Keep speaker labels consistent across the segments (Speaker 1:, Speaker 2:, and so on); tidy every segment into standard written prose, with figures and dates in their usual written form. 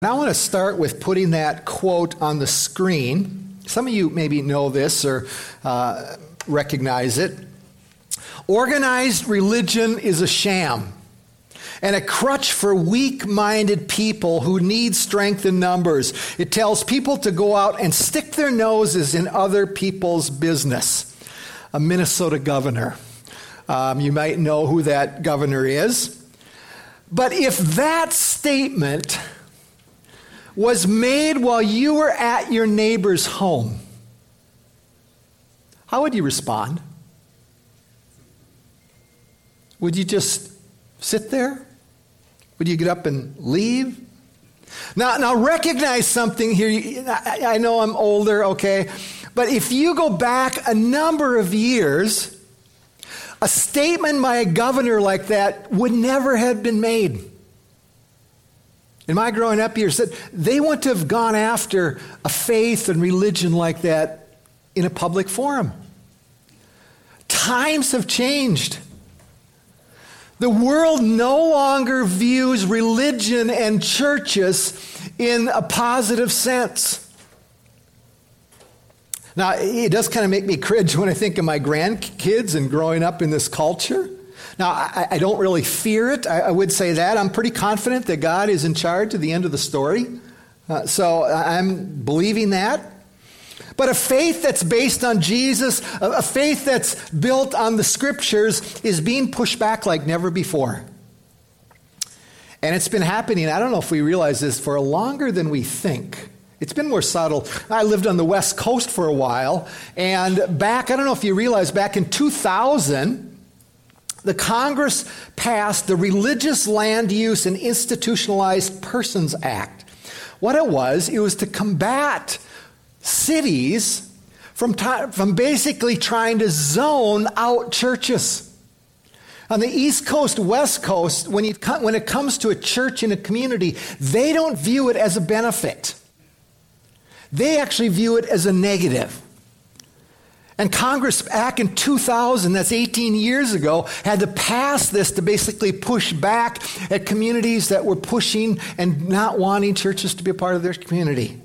Speaker 1: I want to start with putting that quote on the screen. Some of you maybe know this or recognize it. Organized religion is a sham and a crutch for weak-minded people who need strength in numbers. It tells people to go out and stick their noses in other people's business. A Minnesota governor. You might know who that governor is. But if that statement was made while you were at your neighbor's home, how would you respond? Would you just sit there? Would you get up and leave? Now recognize something here. I know I'm older, okay? But if you go back a number of years, a statement by a governor like that would never have been made. In my growing up years, they wouldn't have gone after a faith and religion like that in a public forum. Times have changed. The world no longer views religion and churches in a positive sense. Now, it does kind of make me cringe when I think of my grandkids and growing up in this culture. Now, I don't really fear it. I would say that. I'm pretty confident that God is in charge at the end of the story. So I'm believing that. But a faith that's based on Jesus, a faith that's built on the Scriptures, is being pushed back like never before. And it's been happening, I don't know if we realize this, for longer than we think. It's been more subtle. I lived on the West Coast for a while, and I don't know if you realize, back in 2000, the Congress passed the Religious Land Use and Institutionalized Persons Act. What it was to combat cities from basically trying to zone out churches. On the East Coast, West Coast, when it comes to a church in a community, they don't view it as a benefit. They actually view it as a negative. And Congress back in 2000, that's 18 years ago, had to pass this to basically push back at communities that were pushing and not wanting churches to be a part of their community.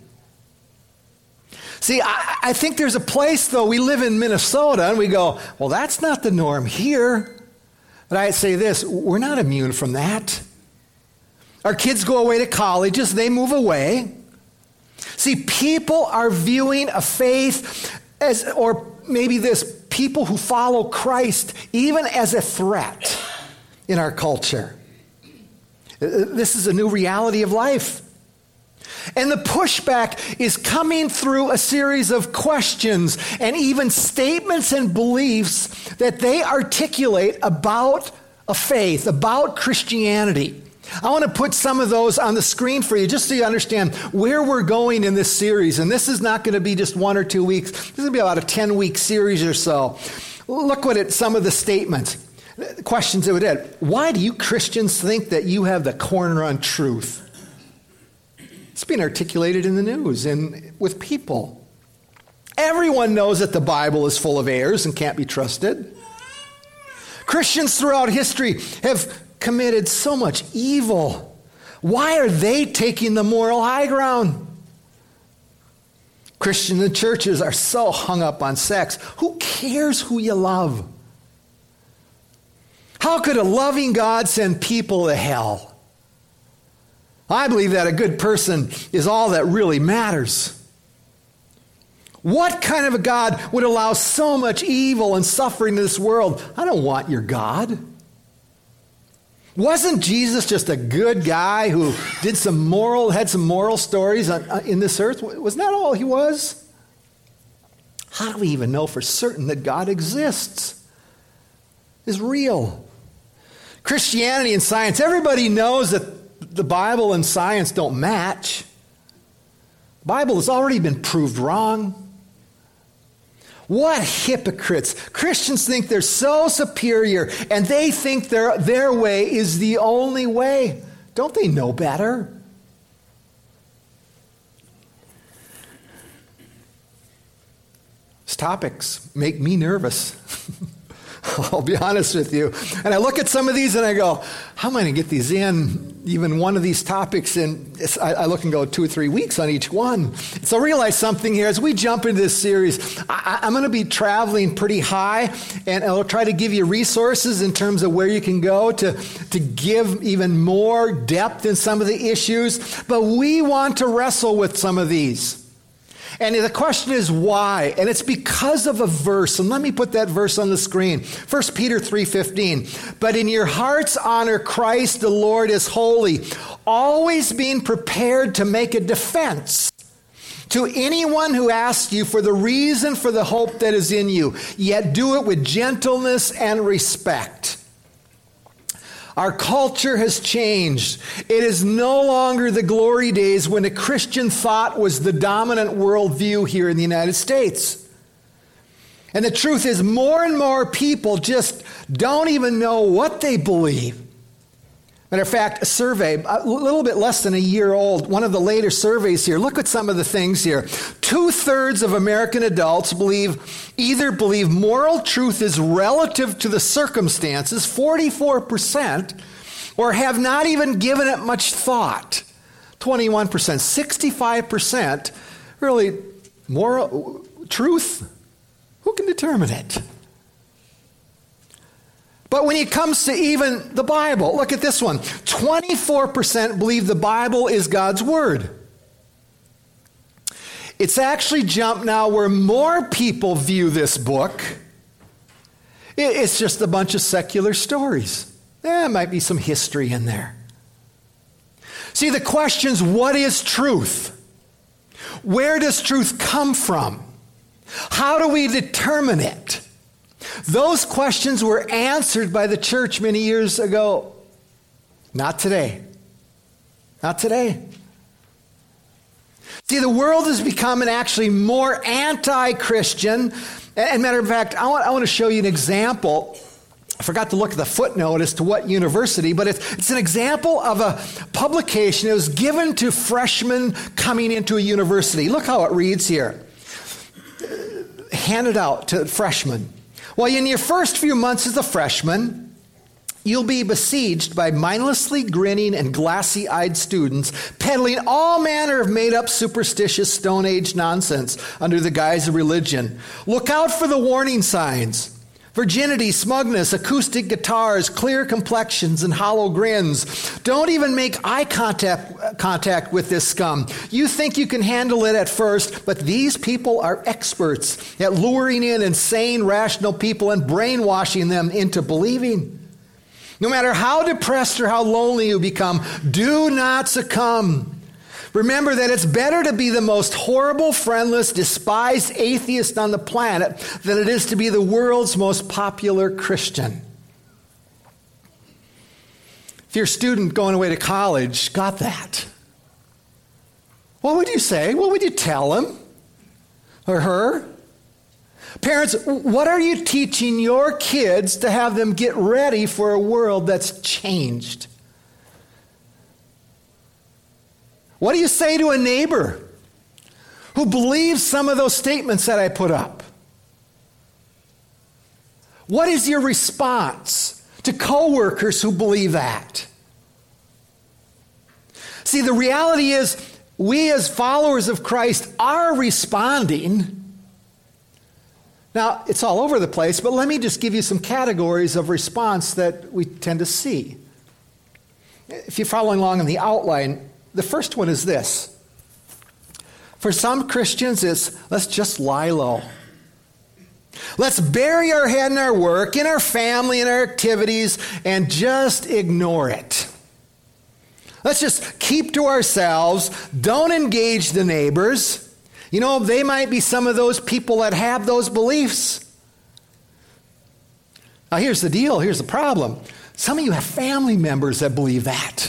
Speaker 1: See, I think there's a place, though, we live in Minnesota, and we go, well, that's not the norm here. But I'd say this, we're not immune from that. Our kids go away to colleges, they move away. See, people are viewing a faith as, or maybe this, people who follow Christ even as a threat in our culture. This is a new reality of life. And the pushback is coming through a series of questions and even statements and beliefs that they articulate about a faith, about Christianity. I want to put some of those on the screen for you just so you understand where we're going in this series. And this is not going to be just 1 or 2 weeks. This is going to be about a 10-week series or so. Look at some of the statements, questions that we did. Why do you Christians think that you have the corner on truth? It's being articulated in the news and with people. Everyone knows that the Bible is full of errors and can't be trusted. Christians throughout history have committed so much evil. Why are they taking the moral high ground? Christians and churches are so hung up on sex. Who cares who you love? How could a loving God send people to hell? I believe that a good person is all that really matters. What kind of a God would allow so much evil and suffering in this world? I don't want your God. Wasn't Jesus just a good guy who had some moral stories in this earth? Wasn't that all he was? How do we even know for certain that God exists? Is real. Christianity and science, everybody knows that the Bible and science don't match. The Bible has already been proved wrong. What hypocrites. Christians think they're so superior and they think their way is the only way. Don't they know better? These topics make me nervous. I'll be honest with you. And I look at some of these and I go, how am I going to get these in, even one of these topics? And I look and go 2 or 3 weeks on each one. So realize something here. As we jump into this series, I'm going to be traveling pretty high, and I'll try to give you resources in terms of where you can go to give even more depth in some of the issues. But we want to wrestle with some of these. And the question is why? And it's because of a verse. And let me put that verse on the screen. 1 Peter 3:15. But in your hearts honor Christ the Lord as holy, always being prepared to make a defense to anyone who asks you for the reason for the hope that is in you, yet do it with gentleness and respect. Our culture has changed. It is no longer the glory days when a Christian thought was the dominant worldview here in the United States. And the truth is, more and more people just don't even know what they believe. Matter of fact, a survey, a little bit less than a year old, one of the later surveys here, look at some of the things here. 2/3 of American adults either believe moral truth is relative to the circumstances, 44%, or have not even given it much thought, 21%. 65%, really, moral truth, who can determine it? But when it comes to even the Bible, look at this one. 24% believe the Bible is God's Word. It's actually jumped now where more people view this book. It's just a bunch of secular stories. There might be some history in there. See, the question's, what is truth? Where does truth come from? How do we determine it? Those questions were answered by the church many years ago. Not today. Not today. See, the world is becoming actually more anti-Christian. And matter of fact, I want to show you an example. I forgot to look at the footnote as to what university, but it's an example of a publication that was given to freshmen coming into a university. Look how it reads here. Handed out to freshmen. Well, in your first few months as a freshman, you'll be besieged by mindlessly grinning and glassy-eyed students peddling all manner of made-up superstitious Stone Age nonsense under the guise of religion. Look out for the warning signs. Virginity, smugness, acoustic guitars, clear complexions, and hollow grins. Don't even make eye contact with this scum. You think you can handle it at first, but these people are experts at luring in insane, rational people and brainwashing them into believing. No matter how depressed or how lonely you become, do not succumb. Remember that it's better to be the most horrible, friendless, despised atheist on the planet than it is to be the world's most popular Christian. If your student going away to college got that, what would you say? What would you tell him or her? Parents, what are you teaching your kids to have them get ready for a world that's changed? What do you say to a neighbor who believes some of those statements that I put up? What is your response to coworkers who believe that? See, the reality is, we as followers of Christ are responding. Now, it's all over the place, but let me just give you some categories of response that we tend to see. If you're following along in the outline, the first one is this. For some Christians, it's let's just lie low. Let's bury our head in our work, in our family, in our activities, and just ignore it. Let's just keep to ourselves. Don't engage the neighbors. You know, they might be some of those people that have those beliefs. Now, here's the deal. Here's the problem. Some of you have family members that believe that.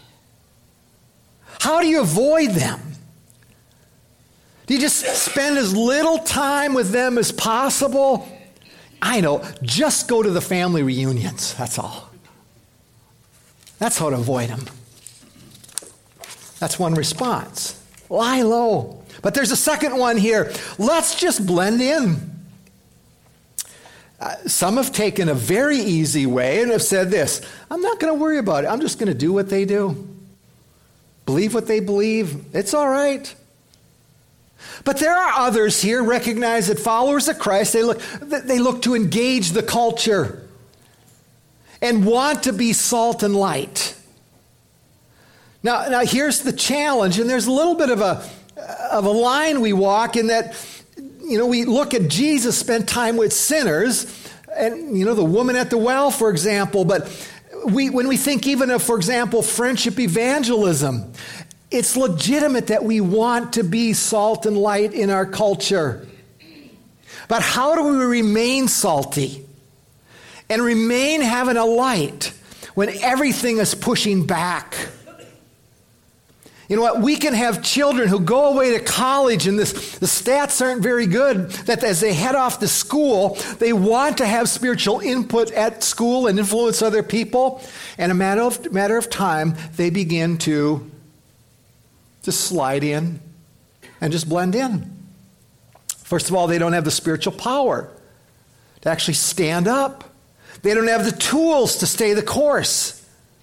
Speaker 1: How do you avoid them? Do you just spend as little time with them as possible? I know, just go to the family reunions, that's all. That's how to avoid them. That's one response. Lie low. But there's a second one here. Let's just blend in. Some have taken a very easy way and have said this: I'm not going to worry about it. I'm just going to do what they do. Believe what they believe. It's all right. But there are others here recognize that followers of Christ, they look to engage the culture and want to be salt and light. Now here's the challenge, and there's a little bit of a line we walk in that, we look at Jesus spend time with sinners, and the woman at the well, for example, but when we think even of, for example, friendship evangelism, it's legitimate that we want to be salt and light in our culture. But how do we remain salty and remain having a light when everything is pushing back? You know what? We can have children who go away to college and the stats aren't very good, that as they head off to school, they want to have spiritual input at school and influence other people. And a matter of time, they begin to just slide in and just blend in. First of all, they don't have the spiritual power to actually stand up. They don't have the tools to stay the course.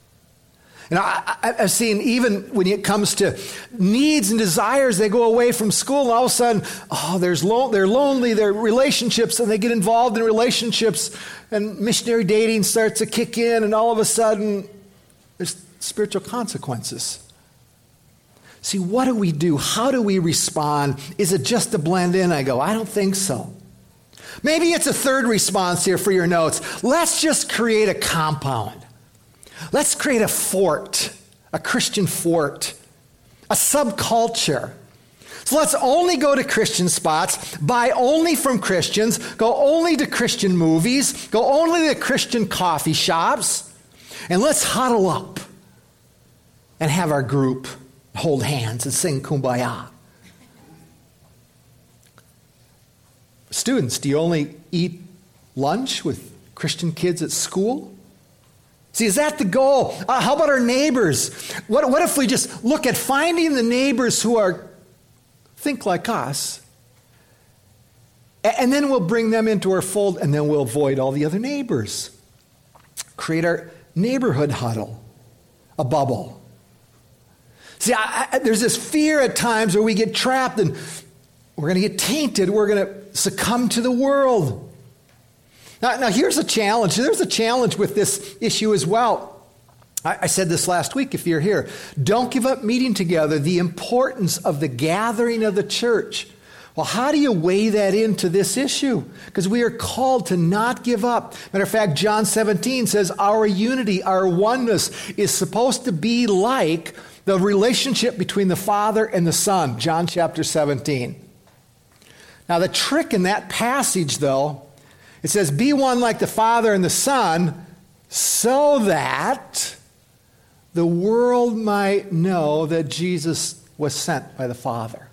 Speaker 1: I've seen even when it comes to needs and desires, they go away from school and all of a sudden, they're lonely, their relationships, and they get involved in relationships, and missionary dating starts to kick in, and all of a sudden, there's spiritual consequences. See, what do we do? How do we respond? Is it just to blend in? I go, I don't think so. Maybe it's a third response here for your notes. Let's just create a compound. Let's create a fort, a Christian fort, a subculture. So let's only go to Christian spots, buy only from Christians, go only to Christian movies, go only to Christian coffee shops, and let's huddle up and have our group hold hands and sing Kumbaya. Students, do you only eat lunch with Christian kids at school? See, is that the goal? How about our neighbors? What if we just look at finding the neighbors who think like us, and then we'll bring them into our fold, and then we'll avoid all the other neighbors. Create our neighborhood huddle, a bubble. See, there's this fear at times where we get trapped and we're going to get tainted. We're going to succumb to the world. Now, here's a challenge. There's a challenge with this issue as well. I said this last week, if you're here. Don't give up meeting together, the importance of the gathering of the church. Well, how do you weigh that into this issue? Because we are called to not give up. Matter of fact, John 17 says our unity, our oneness is supposed to be like the relationship between the Father and the Son. John chapter 17. Now, the trick in that passage, though, it says, be one like the Father and the Son, so that the world might know that Jesus was sent by the Father.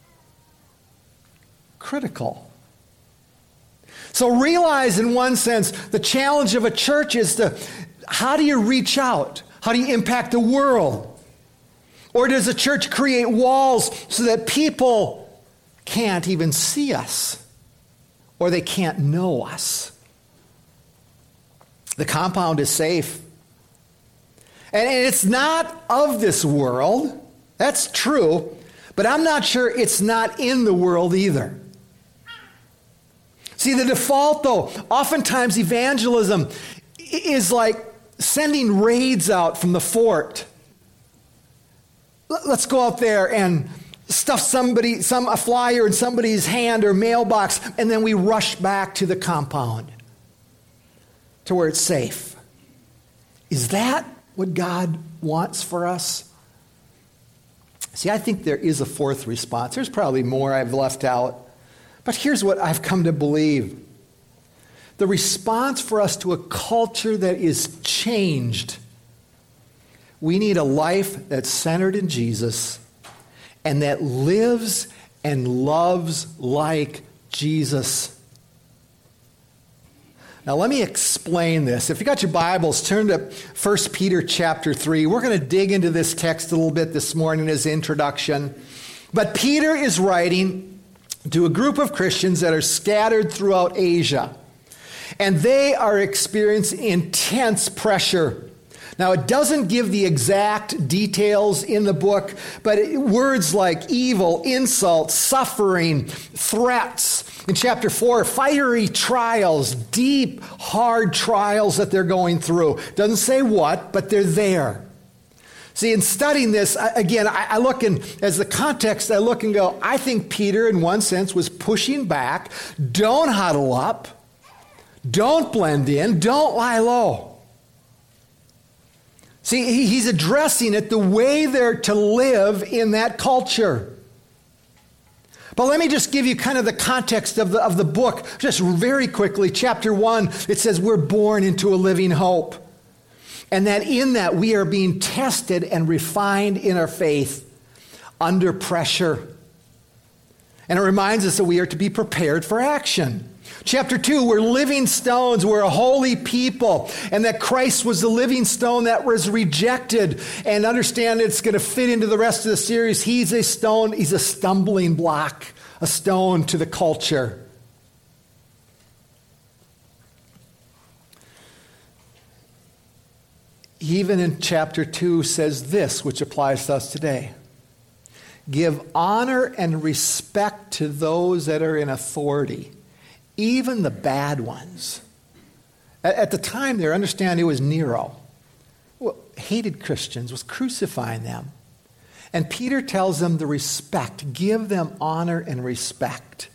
Speaker 1: Critical. So realize, in one sense, the challenge of a church is how do you reach out? How do you impact the world? Or does a church create walls so that people can't even see us? Or they can't know us? The compound is safe. And it's not of this world. That's true. But I'm not sure it's not in the world either. See, the default, though, oftentimes evangelism is like sending raids out from the fort. Let's go out there and stuff a flyer in somebody's hand or mailbox, and then we rush back to the compound to where it's safe. Is that what God wants for us? See, I think there is a fourth response. There's probably more I've left out. But here's what I've come to believe. The response for us to a culture that is changed. We need a life that's centered in Jesus and that lives and loves like Jesus. Now let me explain this. If you got your Bibles, turn to 1 Peter chapter 3. We're going to dig into this text a little bit this morning as introduction. But Peter is writing to a group of Christians that are scattered throughout Asia. And they are experiencing intense pressure. Now, it doesn't give the exact details in the book, but words like evil, insult, suffering, threats. In chapter 4, fiery trials, deep, hard trials that they're going through. Doesn't say what, but they're there. See, in studying this, again, I look and, as the context, I look and go, I think Peter, in one sense, was pushing back. Don't huddle up. Don't blend in. Don't lie low. See, he's addressing it the way they're to live in that culture. But let me just give you kind of the context of the book, just very quickly. Chapter 1, it says we're born into a living hope. And that in that we are being tested and refined in our faith under pressure. And it reminds us that we are to be prepared for action. Chapter 2, we're living stones, we're a holy people, and that Christ was the living stone that was rejected. And understand it's going to fit into the rest of the series. He's a stone, he's a stumbling block, a stone to the culture. Even in chapter 2 says this, which applies to us today. Give honor and respect to those that are in authority, even the bad ones. At the time there, understand it was Nero. Hated Christians, was crucifying them. And Peter tells them the respect. Give them honor and respect.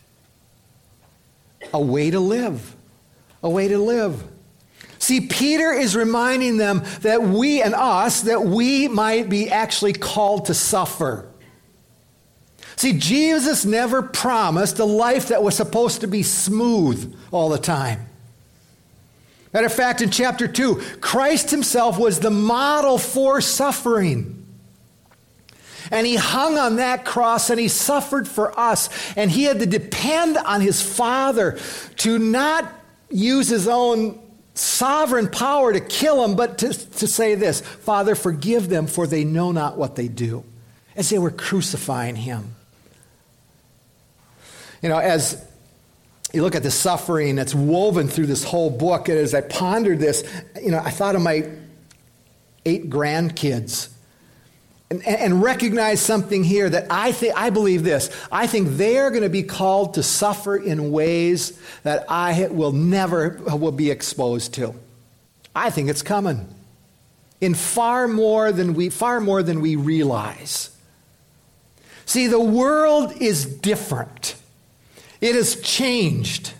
Speaker 1: A way to live. A way to live. See, Peter is reminding them that we might be actually called to suffer. See, Jesus never promised a life that was supposed to be smooth all the time. Matter of fact, in chapter 2, Christ himself was the model for suffering. And he hung on that cross and he suffered for us. And he had to depend on his Father to not use his own sovereign power to kill him, but to say this, Father, forgive them, for they know not what they do. As they were crucifying him. You know, as you look at the suffering that's woven through this whole book, and as I pondered this, I thought of my 8 grandkids and recognized something here that I believe this. I think they are going to be called to suffer in ways that I will never be exposed to. I think it's coming in far more than we realize. See, the world is different. It has changed.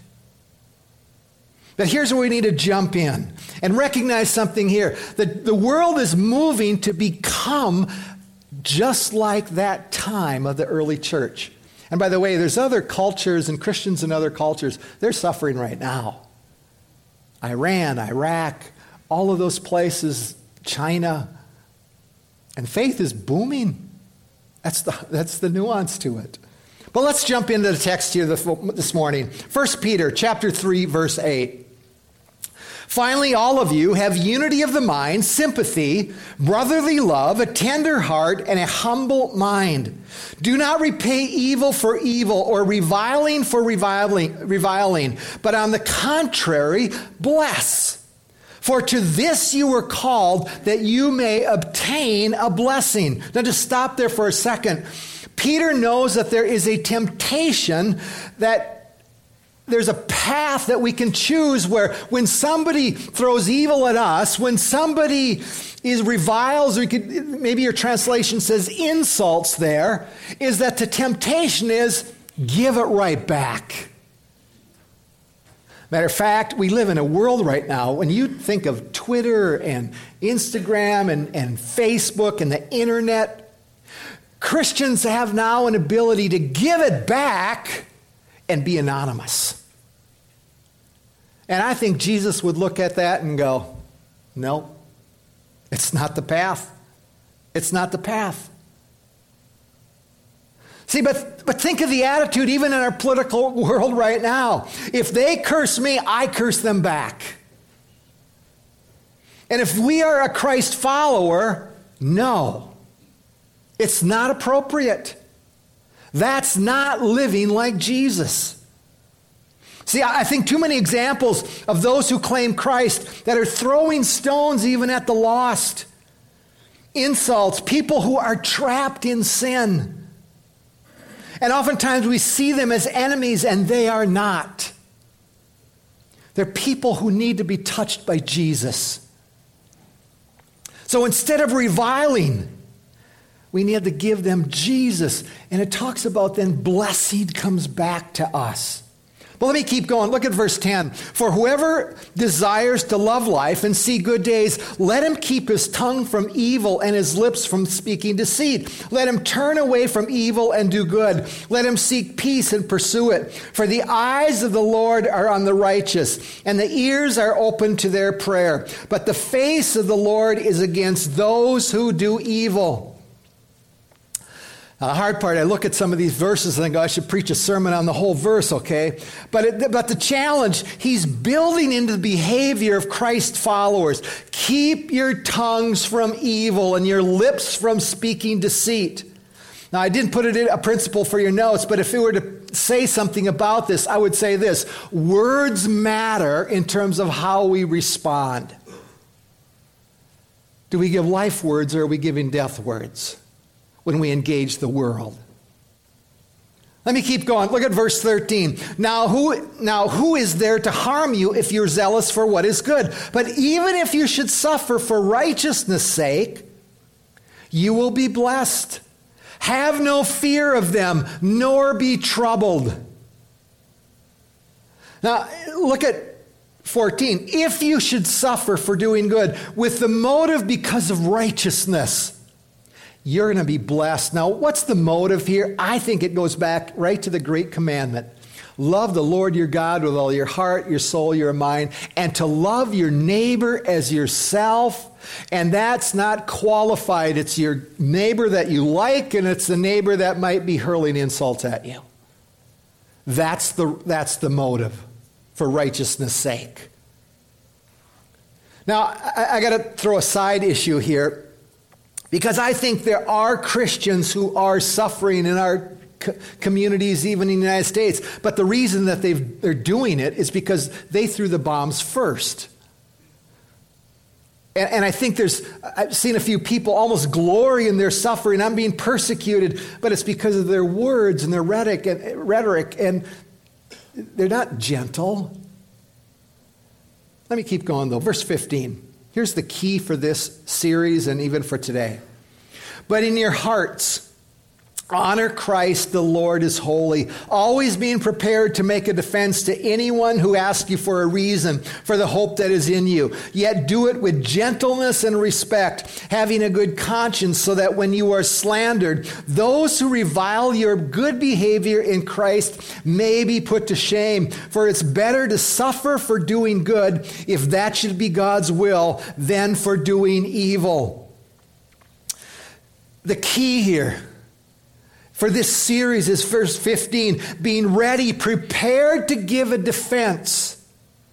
Speaker 1: But here's where we need to jump in and recognize something here. That the world is moving to become just like that time of the early church. And by the way, there's other cultures and Christians in other cultures. They're suffering right now. Iran, Iraq, all of those places, China. And faith is booming. That's the nuance to it. But let's jump into the text here this morning. 1 Peter chapter 3, verse 8. Finally, all of you have unity of the mind, sympathy, brotherly love, a tender heart, and a humble mind. Do not repay evil for evil or reviling for reviling, but on the contrary, bless. For to this you were called, that you may obtain a blessing. Now just stop there for a second. Peter knows that there is a temptation, that there's a path that we can choose where when somebody throws evil at us, when somebody reviles, or maybe your translation says insults there, is that the temptation is give it right back. Matter of fact, we live in a world right now, when you think of Twitter and Instagram and Facebook and the internet, Christians have now an ability to give it back and be anonymous. And I think Jesus would look at that and go, no, it's not the path. It's not the path. See, but think of the attitude even in our political world right now. If they curse me, I curse them back. And if we are a Christ follower, no. It's not appropriate. That's not living like Jesus. See, I think too many examples of those who claim Christ that are throwing stones even at the lost, insults, people who are trapped in sin. And oftentimes we see them as enemies, and they are not. They're people who need to be touched by Jesus. So instead of reviling, we need to give them Jesus. And it talks about then blessing comes back to us. But let me keep going. Look at verse 10. For whoever desires to love life and see good days, let him keep his tongue from evil and his lips from speaking deceit. Let him turn away from evil and do good. Let him seek peace and pursue it. For the eyes of the Lord are on the righteous, and the ears are open to their prayer. But the face of the Lord is against those who do evil. Now, the hard part, I look at some of these verses and I go, I should preach a sermon on the whole verse, okay? But the challenge, he's building into the behavior of Christ followers. Keep your tongues from evil and your lips from speaking deceit. Now, I didn't put it in a principle for your notes, but if we were to say something about this, I would say this. Words matter in terms of how we respond. Do we give life words or are we giving death words when we engage the world? Let me keep going. Look at verse 13. Now who is there to harm you if you're zealous for what is good? But even if you should suffer for righteousness' sake, you will be blessed. Have no fear of them, nor be troubled. Now, look at 14. If you should suffer for doing good with the motive because of righteousness, you're going to be blessed. Now, what's the motive here? I think it goes back right to the great commandment. Love the Lord your God with all your heart, your soul, your mind, and to love your neighbor as yourself. And that's not qualified. It's your neighbor that you like, and it's the neighbor that might be hurling insults at you. That's the motive for righteousness' sake. Now, I got to throw a side issue here, because I think there are Christians who are suffering in our communities, even in the United States. But the reason that they're doing it is because they threw the bombs first. And I think I've seen a few people almost glory in their suffering. I'm being persecuted, but it's because of their words and their rhetoric, and they're not gentle. Let me keep going, though. Verse 15. Here's the key for this series and even for today. But in your hearts, honor Christ the Lord as holy, always being prepared to make a defense to anyone who asks you for a reason for the hope that is in you. Yet do it with gentleness and respect, having a good conscience, so that when you are slandered, those who revile your good behavior in Christ may be put to shame. For it's better to suffer for doing good, if that should be God's will, than for doing evil. The key here for this series is verse 15, being ready, prepared to give a defense.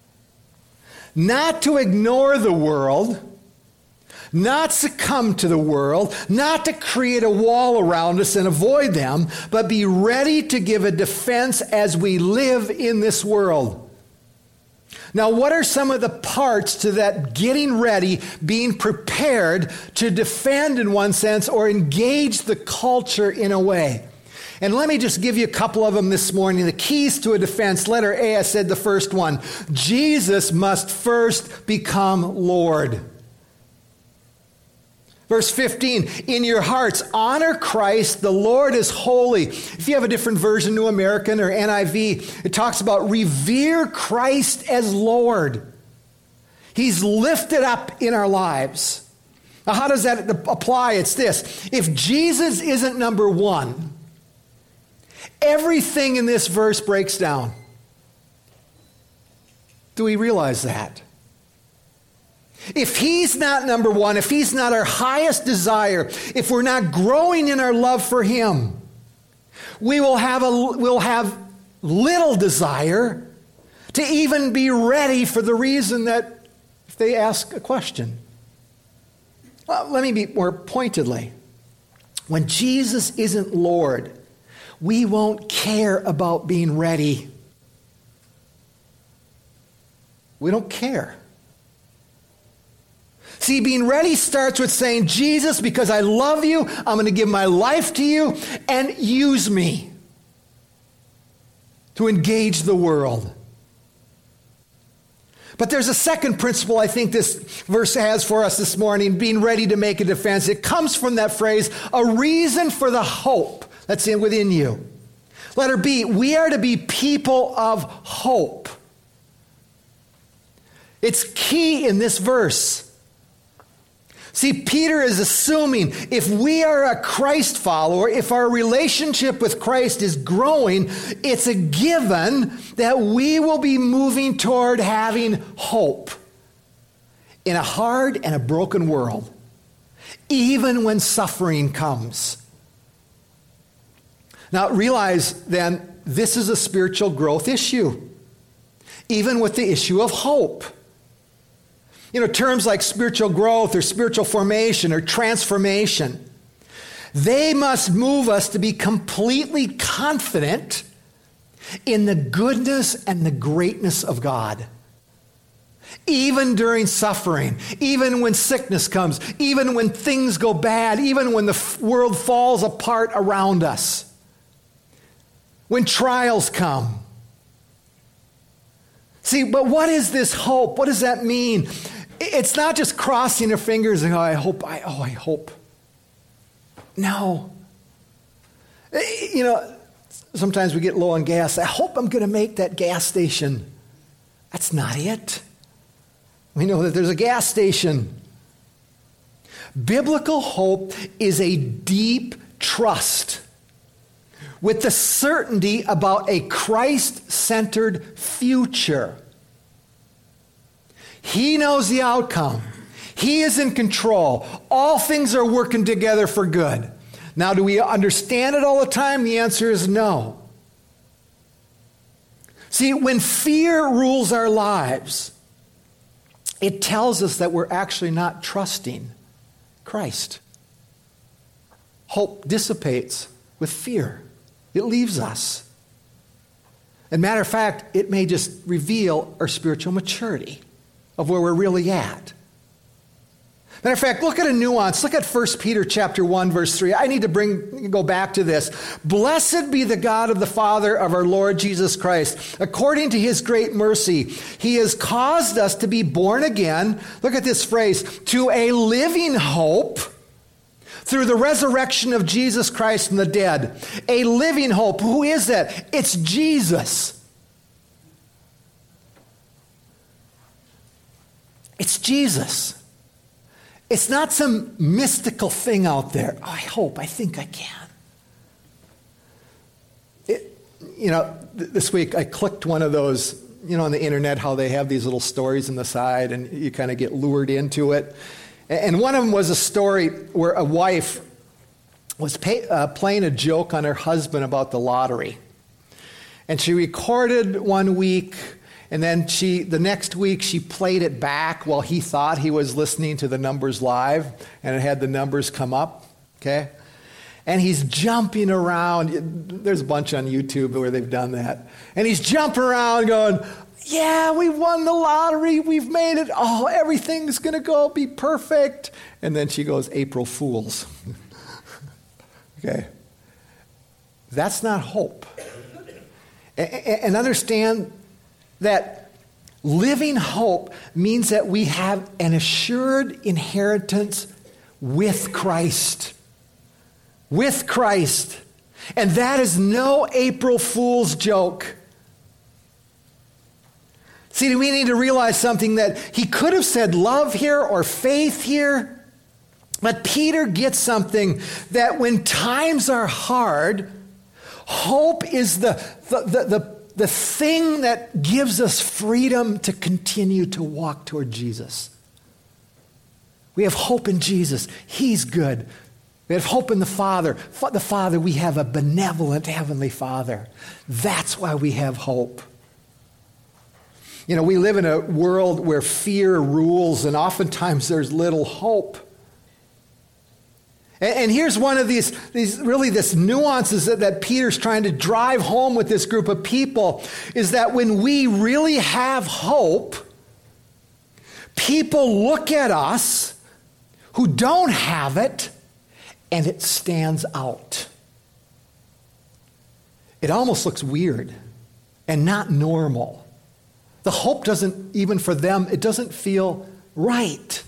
Speaker 1: Not to ignore the world, not succumb to the world, not to create a wall around us and avoid them, but be ready to give a defense as we live in this world. Now, what are some of the parts to that getting ready, being prepared to defend in one sense or engage the culture in a way? And let me just give you a couple of them this morning. The keys to a defense. Letter A, I said the first one. Jesus must first become Lord. Verse 15, in your hearts, honor Christ, the Lord is holy. If you have a different version, New American or NIV, it talks about revere Christ as Lord. He's lifted up in our lives. Now, how does that apply? It's this. If Jesus isn't number one, everything in this verse breaks down. Do we realize that? If he's not number one, if he's not our highest desire, if we're not growing in our love for him, we'll have little desire to even be ready for the reason that if they ask a question. Well, let me be more pointedly. When Jesus isn't Lord, we won't care about being ready. We don't care. See, being ready starts with saying, Jesus, because I love you, I'm going to give my life to you and use me to engage the world. But there's a second principle I think this verse has for us this morning, being ready to make a defense. It comes from that phrase, a reason for the hope that's within you. Letter B, we are to be people of hope. It's key in this verse. See, Peter is assuming if we are a Christ follower, if our relationship with Christ is growing, it's a given that we will be moving toward having hope in a hard and a broken world, even when suffering comes. Now, realize then, this is a spiritual growth issue, even with the issue of hope. You know, terms like spiritual growth or spiritual formation or transformation, they must move us to be completely confident in the goodness and the greatness of God. Even during suffering, even when sickness comes, even when things go bad, even when the world falls apart around us, when trials come. See, but what is this hope? What does that mean? It's not just crossing your fingers and I hope. No. You know, sometimes we get low on gas. I hope I'm going to make that gas station. That's not it. We know that there's a gas station. Biblical hope is a deep trust with the certainty about a Christ-centered future. He knows the outcome. He is in control. All things are working together for good. Now, do we understand it all the time? The answer is no. See, when fear rules our lives, it tells us that we're actually not trusting Christ. Hope dissipates with fear. It leaves us. As a matter of fact, it may just reveal our spiritual maturity of where we're really at. Matter of fact, look at a nuance. Look at 1 Peter chapter 1, verse 3. I need to go back to this. Blessed be the God of the Father of our Lord Jesus Christ. According to his great mercy, he has caused us to be born again. Look at this phrase, to a living hope through the resurrection of Jesus Christ from the dead. A living hope. Who is that? It's Jesus. It's Jesus. It's not some mystical thing out there. Oh, I think I can. This week I clicked one of those, on the internet, how they have these little stories on the side and you kind of get lured into it. And one of them was a story where a wife was playing a joke on her husband about the lottery. And she recorded one week, and then the next week she played it back while he thought he was listening to the numbers live, and it had the numbers come up, okay? And he's jumping around. There's a bunch on YouTube where they've done that. And he's jumping around going, yeah, we won the lottery. We've made it. Oh, everything's going to be perfect. And then she goes, April Fools. Okay. That's not hope. And understand that living hope means that we have an assured inheritance with Christ. With Christ. And that is no April Fool's joke. See, we need to realize something, that he could have said love here or faith here, but Peter gets something, that when times are hard, hope is the thing that gives us freedom to continue to walk toward Jesus. We have hope in Jesus. He's good. We have hope in the Father. The Father, we have a benevolent Heavenly Father. That's why we have hope. We live in a world where fear rules, and oftentimes there's little hope. And here's one of these nuances that Peter's trying to drive home with this group of people, is that when we really have hope, People look at us who don't have it, and it stands out. It almost looks weird and not normal. The hope doesn't, even for them, it doesn't feel right.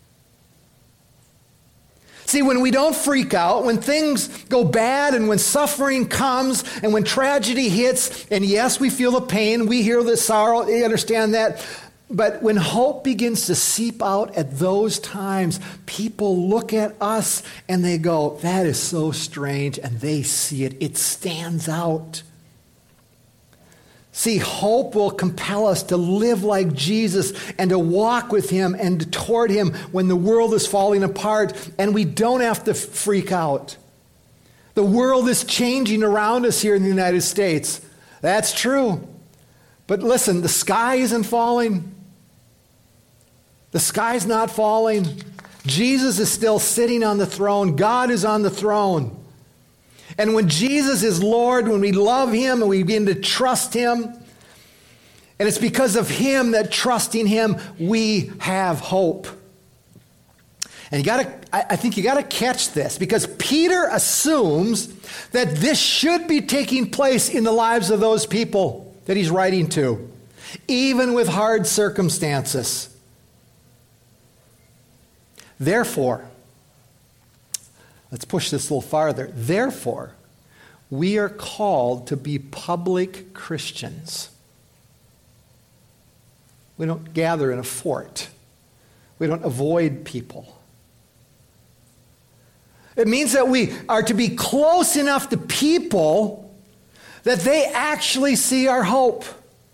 Speaker 1: See, when we don't freak out, when things go bad and when suffering comes and when tragedy hits, and yes, we feel the pain, we hear the sorrow, we understand that. But when hope begins to seep out at those times, people look at us and they go, that is so strange, and they see it. It stands out. See, hope will compel us to live like Jesus and to walk with him and toward him when the world is falling apart, and we don't have to freak out. The world is changing around us here in the United States. That's true. But listen, the sky isn't falling. The sky's not falling. Jesus is still sitting on the throne. God is on the throne. And when Jesus is Lord, when we love him and we begin to trust him, and it's because of him that trusting him, we have hope. And I think you got to catch this, because Peter assumes that this should be taking place in the lives of those people that he's writing to, even with hard circumstances. Therefore, let's push this a little farther. Therefore, we are called to be public Christians. We don't gather in a fort. We don't avoid people. It means that we are to be close enough to people that they actually see our hope.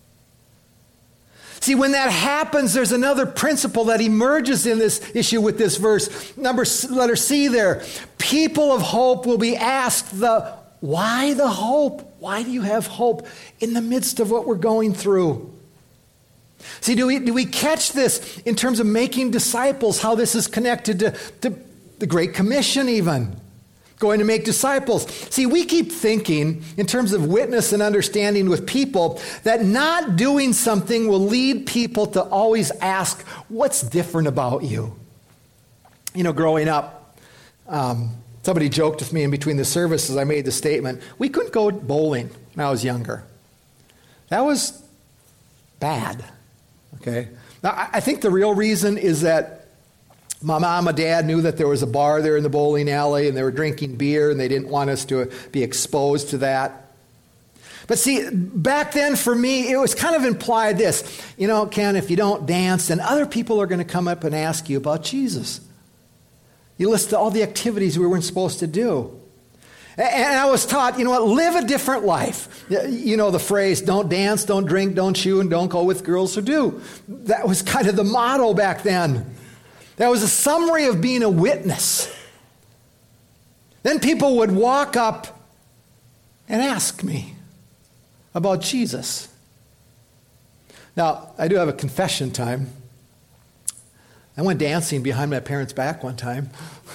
Speaker 1: See, when that happens, there's another principle that emerges in this issue with this verse. Letter C there. People of hope will be asked why the hope? Why do you have hope in the midst of what we're going through? See, do we catch this in terms of making disciples, how this is connected to the Great Commission even? Going to make disciples. See, we keep thinking in terms of witness and understanding with people that not doing something will lead people to always ask, what's different about you? You know, growing up, somebody joked with me in between the services, I made the statement, we couldn't go bowling when I was younger. That was bad, okay? Now, I think the real reason is that my mom and dad knew that there was a bar there in the bowling alley and they were drinking beer and they didn't want us to be exposed to that. But see, back then for me, it was kind of implied this. You know, Ken, if you don't dance, then other people are going to come up and ask you about Jesus. You list all the activities we weren't supposed to do. And I was taught, you know what, live a different life. You know the phrase, don't dance, don't drink, don't chew, and don't go with girls who do. That was kind of the motto back then. That was a summary of being a witness. Then people would walk up and ask me about Jesus. Now, I do have a confession time. I went dancing behind my parents' back one time.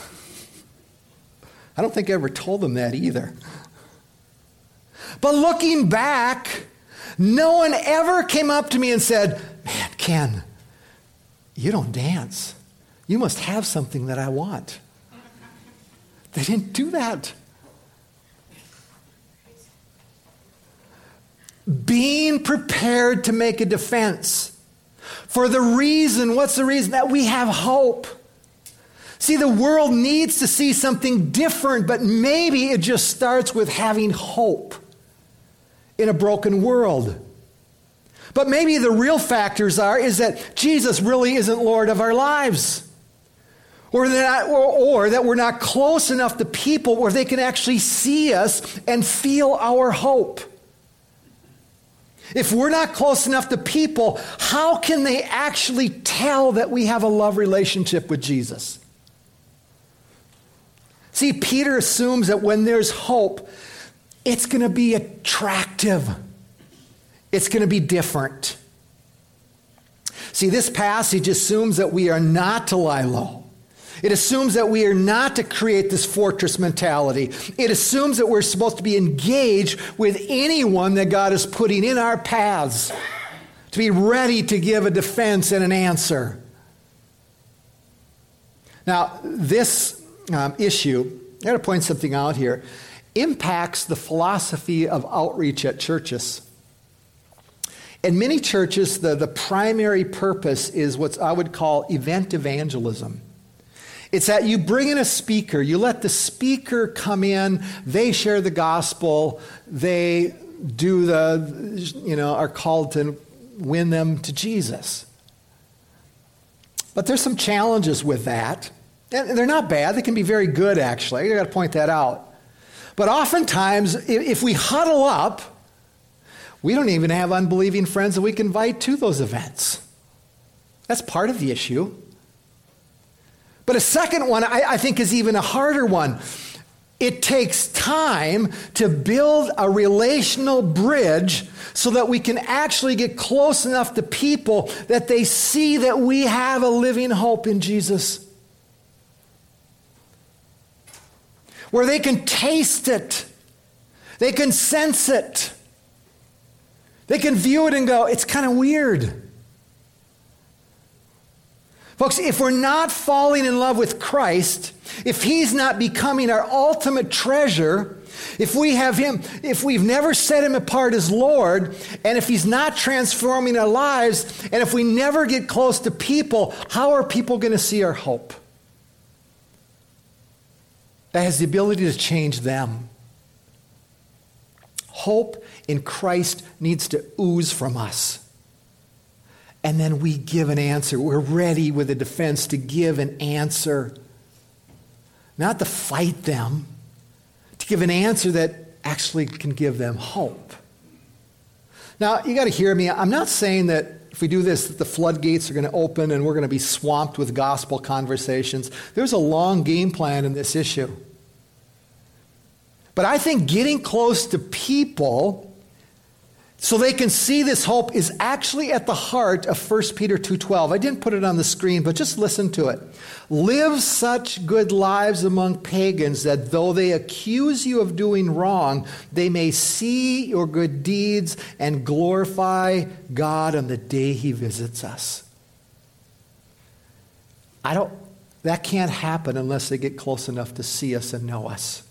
Speaker 1: I don't think I ever told them that either. But looking back, no one ever came up to me and said, man, Ken, you don't dance. You must have something that I want. They didn't do that. Being prepared to make a defense for the reason, what's the reason? That we have hope. See, the world needs to see something different, but maybe it just starts with having hope in a broken world. But maybe the real factors is that Jesus really isn't Lord of our lives. Or that we're not close enough to people where they can actually see us and feel our hope. If we're not close enough to people, how can they actually tell that we have a love relationship with Jesus? See, Peter assumes that when there's hope, it's going to be attractive. It's going to be different. See, this passage assumes that we are not to lie low. It assumes that we are not to create this fortress mentality. It assumes that we're supposed to be engaged with anyone that God is putting in our paths, to be ready to give a defense and an answer. Now, this issue, I got to point something out here, impacts the philosophy of outreach at churches. In many churches, the primary purpose is what I would call event evangelism. It's that you bring in a speaker, you let the speaker come in, they share the gospel, they are called to win them to Jesus. But there's some challenges with that. And they're not bad. They can be very good, actually. I've got to point that out. But oftentimes, if we huddle up, we don't even have unbelieving friends that we can invite to those events. That's part of the issue. But a second one, I think, is even a harder one. It takes time to build a relational bridge so that we can actually get close enough to people that they see that we have a living hope in Jesus. Where they can taste it. They can sense it. They can view it and go, it's kind of weird. Folks, if we're not falling in love with Christ, if He's not becoming our ultimate treasure, if we've never set Him apart as Lord, and if He's not transforming our lives, and if we never get close to people, how are people going to see our hope? That has the ability to change them. Hope in Christ needs to ooze from us. And then we give an answer. We're ready with a defense to give an answer. Not to fight them. To give an answer that actually can give them hope. Now, you got to hear me. I'm not saying that if we do this, that the floodgates are going to open and we're going to be swamped with gospel conversations. There's a long game plan in this issue. But I think getting close to people so they can see this hope is actually at the heart of 1 Peter 2:12. I didn't put it on the screen, but just listen to it. Live such good lives among pagans that though they accuse you of doing wrong, they may see your good deeds and glorify God on the day He visits us. That can't happen unless they get close enough to see us and know us.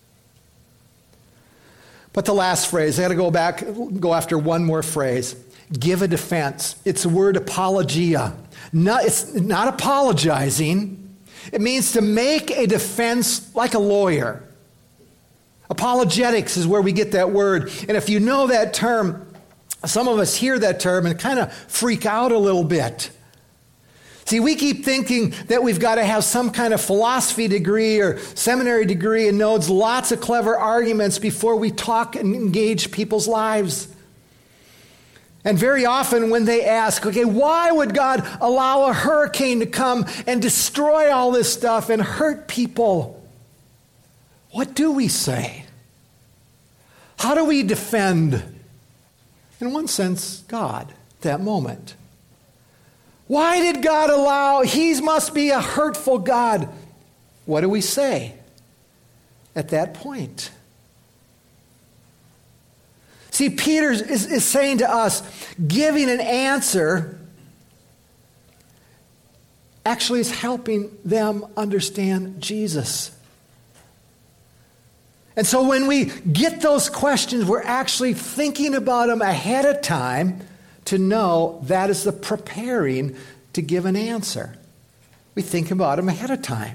Speaker 1: But the last phrase, I got to go after one more phrase. Give a defense. It's the word apologia. It's not apologizing. It means to make a defense like a lawyer. Apologetics is where we get that word. And if you know that term, some of us hear that term and kind of freak out a little bit. See, we keep thinking that we've got to have some kind of philosophy degree or seminary degree and know lots of clever arguments before we talk and engage people's lives. And very often when they ask, okay, why would God allow a hurricane to come and destroy all this stuff and hurt people? What do we say? How do we defend, in one sense, God at that moment? Why did God allow? He must be a hurtful God. What do we say at that point? See, Peter is saying to us, giving an answer actually is helping them understand Jesus. And so when we get those questions, we're actually thinking about them ahead of time to know that is the preparing to give an answer. We think about them ahead of time.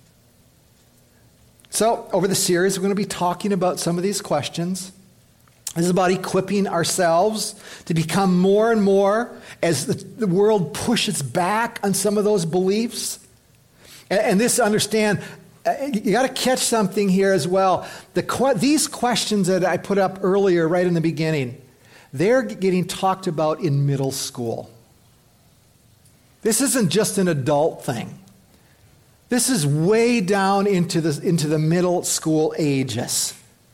Speaker 1: So, over the series, we're going to be talking about some of these questions. This is about equipping ourselves to become more and more as the world pushes back on some of those beliefs. And this, understand, you got to catch something here as well. These questions that I put up earlier, right in the beginning, they're getting talked about in middle school. This isn't just an adult thing. This is way down into the middle school ages.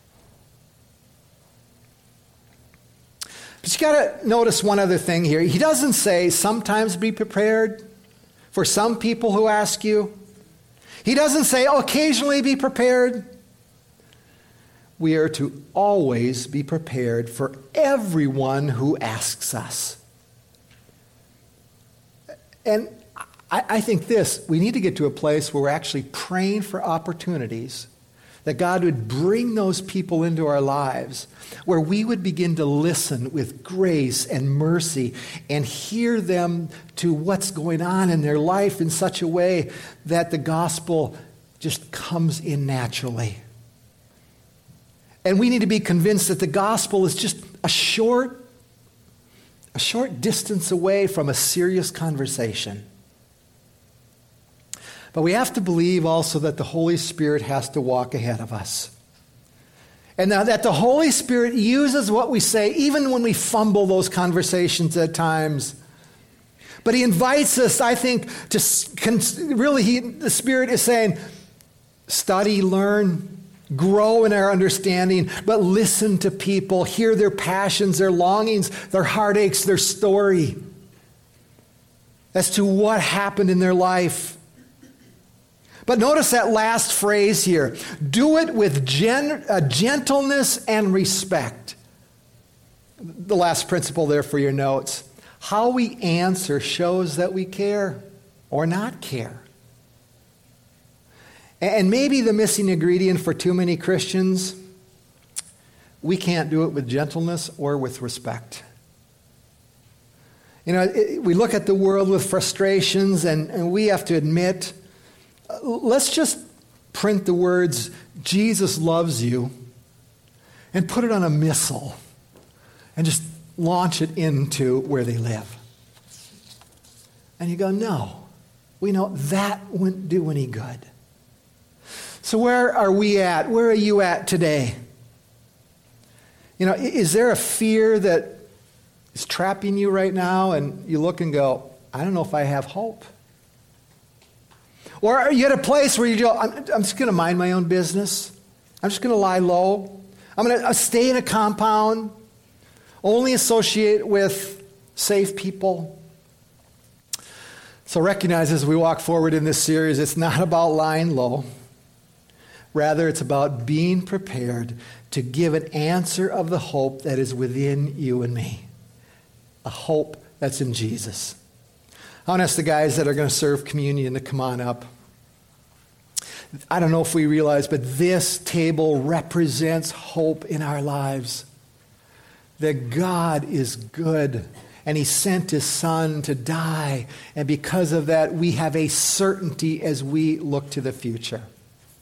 Speaker 1: But you got to notice one other thing here. He doesn't say sometimes be prepared for some people who ask you. He doesn't say occasionally be prepared. We are to always be prepared for everyone who asks us. And I think we need to get to a place where we're actually praying for opportunities, that God would bring those people into our lives, where we would begin to listen with grace and mercy and hear them to what's going on in their life in such a way that the gospel just comes in naturally. And we need to be convinced that the gospel is just a short distance away from a serious conversation. But we have to believe also that the Holy Spirit has to walk ahead of us. And now that the Holy Spirit uses what we say, even when we fumble those conversations at times. But He invites us, I think, the Spirit is saying, study, learn, grow in our understanding, but listen to people, hear their passions, their longings, their heartaches, their story as to what happened in their life. But notice that last phrase here. Do it with gentleness and respect. The last principle there for your notes. How we answer shows that we care or not care. And maybe the missing ingredient for too many Christians, we can't do it with gentleness or with respect. You know, we look at the world with frustrations, and we have to admit, let's just print the words, Jesus loves you, and put it on a missile and just launch it into where they live. And you go, no, we know that wouldn't do any good. So where are we at? Where are you at today? You know, is there a fear that is trapping you right now, and you look and go, I don't know if I have hope? Or are you at a place where you go, I'm just going to mind my own business. I'm just going to lie low. I'm going to stay in a compound, only associate with safe people. So recognize as we walk forward in this series, it's not about lying low. Rather, it's about being prepared to give an answer of the hope that is within you and me. A hope that's in Jesus. I want to ask the guys that are going to serve communion to come on up. I don't know if we realize, but this table represents hope in our lives. That God is good, and He sent His Son to die. And because of that, we have a certainty as we look to the future.